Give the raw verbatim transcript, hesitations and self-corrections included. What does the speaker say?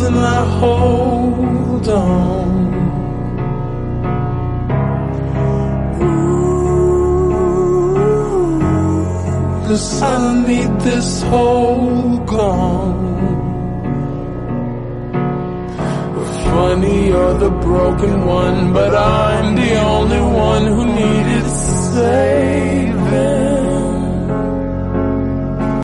and I hold on. Ooh, 'cause I don't need this whole gone. Funny, you're the broken one, but I'm the only one who needed saving.